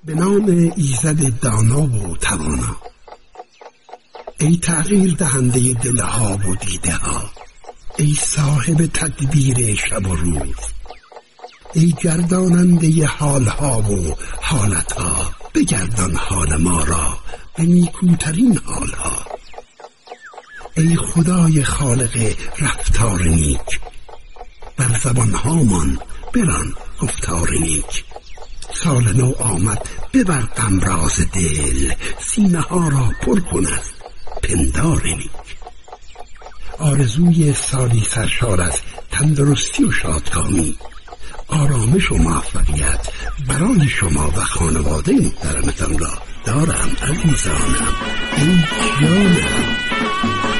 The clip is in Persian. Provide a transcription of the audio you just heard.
به نام ایزد دانا و توانا. ای تغییر دهنده دلها و دیده ها، ای صاحب تدبیر شب و روز، ای گرداننده حالها و حالتها، بگردان حال ما را به نیکوترین حالها. ای خدای خالق رفتار نیک، بر زبانهامان بران گفتار نیک. سال نو آمد، ببر غمراز دل، سینه ها را پر کن از پندار نیک. آرزوی سالی سرشار از تندرستی و شادکامی، آرامش و موفقیت برای شما و خانواده محترمتان را دارم عزیزانم. ای جانم.